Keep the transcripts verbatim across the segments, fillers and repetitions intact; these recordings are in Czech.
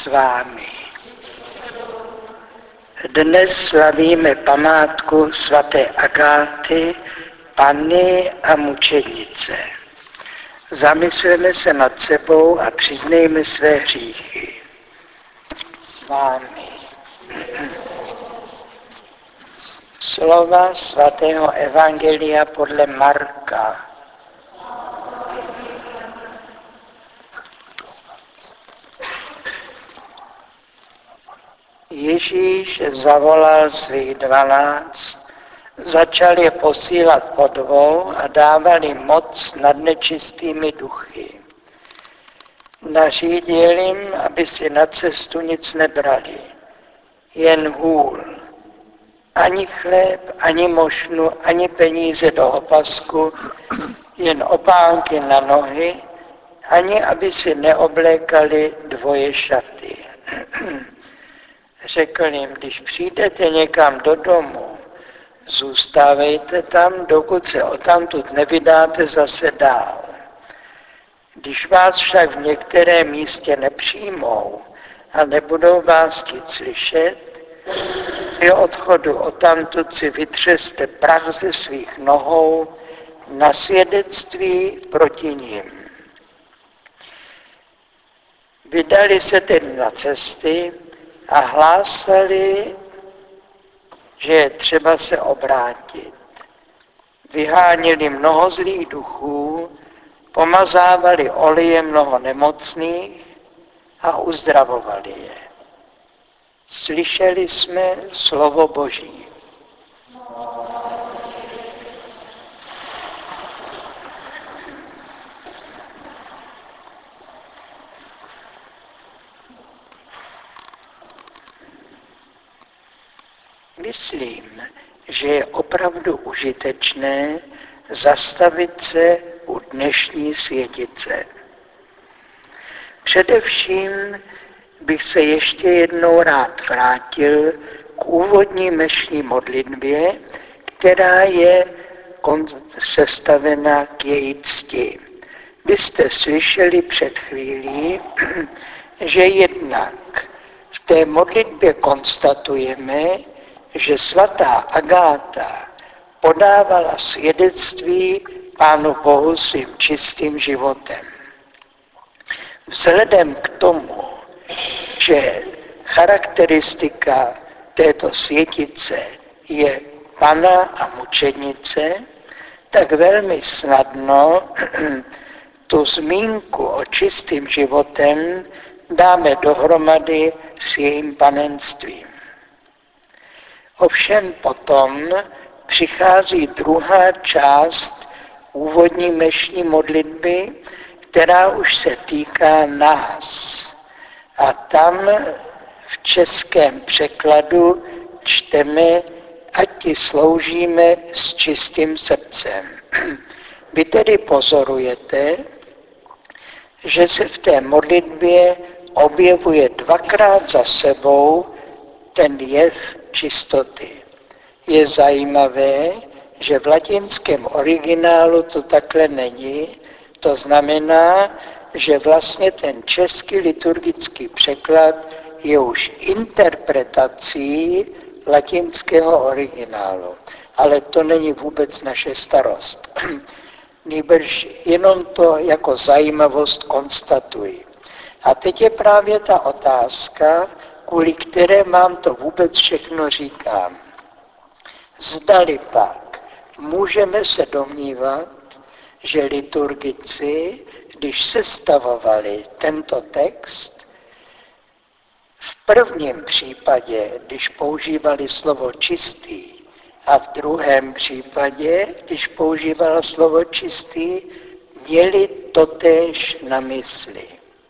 s vámi. Dnes slavíme památku svaté Agáty, panny a mučednice. Zamysleme se nad sebou a přiznejme své hříchy. S vámi. Slova svatého Evangelia podle Marka. Ježíš zavolal svých dvanáct, začal je posílat po dvou a dával jim moc nad nečistými duchy. Nařídil jim, aby si na cestu nic nebrali, jen hůl. Ani chléb, ani mošnu, ani peníze do opasku, jen opánky na nohy, ani aby si neoblékali dvoje šaty. Řekl jim, když přijdete někam do domu, zůstávejte tam, dokud se odtamtud nevydáte zase dál. Když vás však v některém místě nepřijmou a nebudou vás chtít slyšet, při odchodu odtamtud si vytřeste prach ze svých nohou na svědectví proti nim. Vydali se tedy na cesty a hlásali, že je třeba se obrátit. Vyháněli mnoho zlých duchů, pomazávali olejem mnoho nemocných a uzdravovali je. Slyšeli jsme slovo Boží. Myslím, že je opravdu užitečné zastavit se u dnešní světice. Především bych se ještě jednou rád vrátil k úvodní mešní modlitbě, která je sestavena k její cti. Vy jste slyšeli před chvílí, že jednak v té modlitbě konstatujeme, že svatá Agáta podávala svědectví Pánu Bohu svým čistým životem. Vzhledem k tomu, že charakteristika této světice je Panna a mučednice, tak velmi snadno tu zmínku o čistým životem dáme dohromady s jejím panenstvím. Ovšem potom přichází druhá část úvodní mešní modlitby, která už se týká nás. A tam v českém překladu čteme, ať ti sloužíme s čistým srdcem. Vy tedy pozorujete, že se v té modlitbě objevuje dvakrát za sebou ten jev čistoty. Je zajímavé, že v latinském originálu to takhle není, to znamená, že vlastně ten český liturgický překlad je už interpretací latinského originálu. Ale to není vůbec naše starost. Nýbrž jenom to jako zajímavost konstatuji. A teď je právě ta otázka, kvůli které vám to vůbec všechno říkám. Zdali pak můžeme se domnívat, že liturgici, když sestavovali tento text, v prvním případě, když používali slovo čistý, a v druhém případě, když používala slovo čistý, měli totéž na mysli.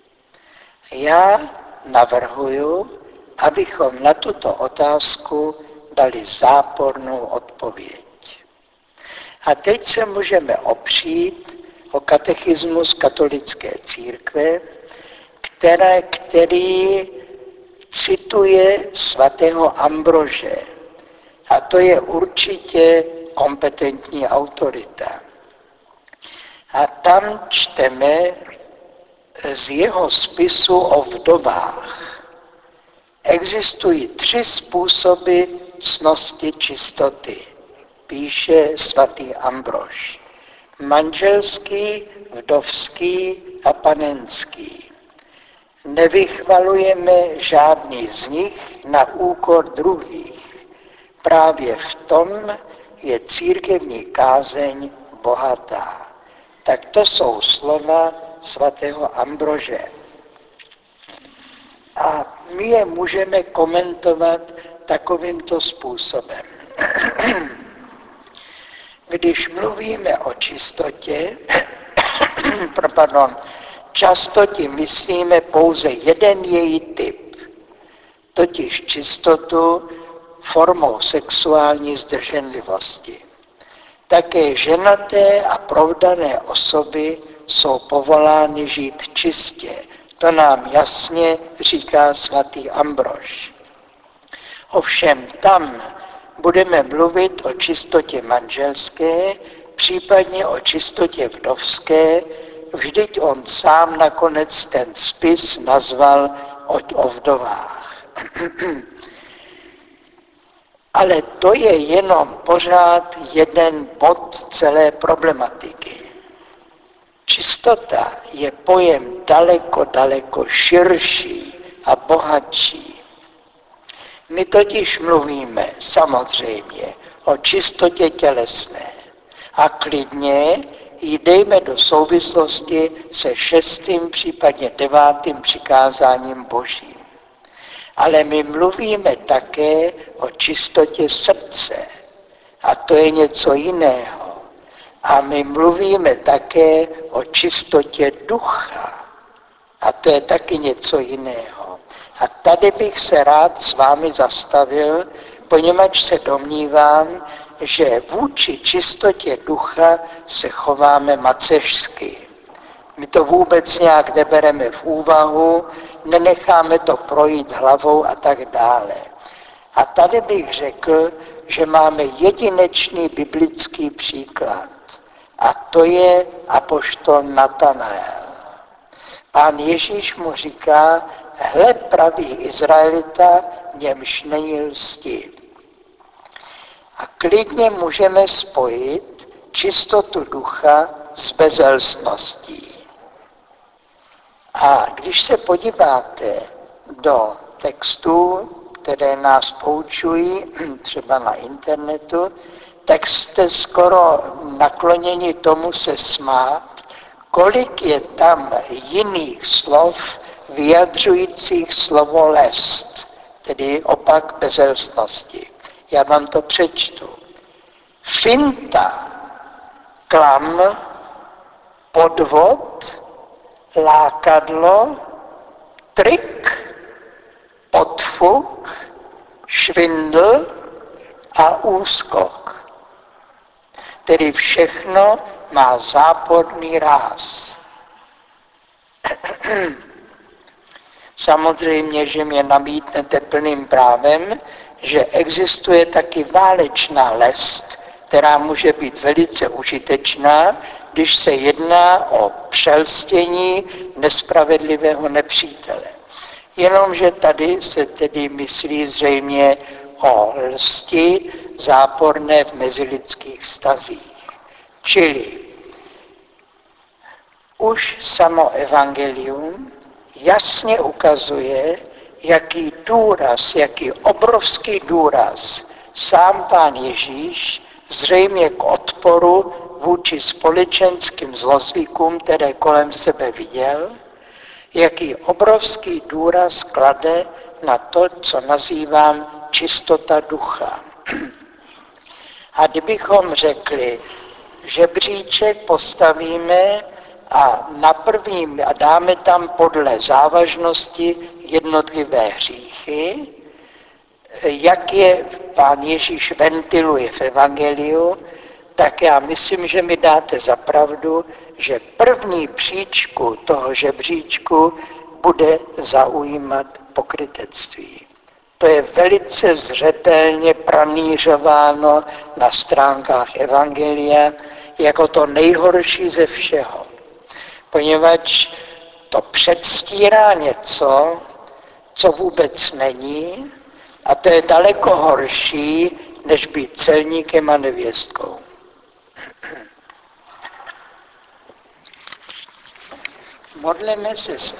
Já navrhuju, abychom na tuto otázku dali zápornou odpověď. A teď se můžeme opřít o katechismus katolické církve, která, který cituje svatého Ambrože. A to je určitě kompetentní autorita. A tam čteme z jeho spisu o vdovách. Existují tři způsoby ctnosti čistoty, píše svatý Ambrož. Manželský, vdovský a panenský. Nevychvalujeme žádný z nich na úkor druhých. Právě v tom je církevní kázeň bohatá. Tak to jsou slova svatého Ambrože. A my je můžeme komentovat takovýmto způsobem. Když mluvíme o čistotě, pardon, často tím myslíme pouze jeden její typ, totiž čistotu formou sexuální zdrženlivosti. Také ženaté a provdané osoby jsou povolány žít čistě. To nám jasně říká svatý Ambrož. Ovšem tam budeme mluvit o čistotě manželské, případně o čistotě vdovské, vždyť on sám nakonec ten spis nazval o vdovách. Ale to je jenom pořád jeden bod celé problematiky. Čistota je pojem daleko, daleko širší a bohatší. My totiž mluvíme samozřejmě o čistotě tělesné a klidně ji dejme do souvislosti se šestým, případně devátým přikázáním Božím. Ale my mluvíme také o čistotě srdce a to je něco jiného. A my mluvíme také o čistotě ducha a to je taky něco jiného. A tady bych se rád s vámi zastavil, poněvadž se domnívám, že vůči čistotě ducha se chováme macešsky. My to vůbec nějak nebereme v úvahu, nenecháme to projít hlavou a tak dále. A tady bych řekl, že máme jedinečný biblický příklad. A to je apoštol Natanael. Pán Ježíš mu říká, hle pravý Izraelita, němž není lsti. A klidně můžeme spojit čistotu ducha s bezelstností. A když se podíváte do textů, které nás poučují, třeba na internetu, tak jste skoro nakloněni tomu se smát, kolik je tam jiných slov vyjadřujících slovo lest, tedy opak bezelstnosti. Já vám to přečtu. Finta, klam, podvod, lákadlo, trik, podfuk, švindl a úskok. Tedy všechno má záporný ráz. Samozřejmě, že mě namítnete plným právem, že existuje taky válečná lest, která může být velice užitečná, když se jedná o přelstění nespravedlivého nepřítele. Jenomže tady se tedy myslí zřejmě o lsti záporné v mezilidských vztazích. Čili už samo evangelium jasně ukazuje, jaký důraz, jaký obrovský důraz sám Pán Ježíš zřejmě k odporu vůči společenským zlozvykům, které kolem sebe viděl, jaký obrovský důraz klade na to, co nazývám čistota ducha. A kdybychom řekli, žebříček postavíme a na prvním a dáme tam podle závažnosti jednotlivé hříchy, jak je Pán Ježíš ventiluje v evangeliu, tak já myslím, že mi dáte za pravdu, že první příčku toho žebříčku bude zaujímat pokrytectví. To je velice zřetelně pranířováno na stránkách evangelia jako to nejhorší ze všeho. Poněvadž to předstírá něco, co vůbec není, a to je daleko horší, než být celníkem a nevěstkou. Modleme se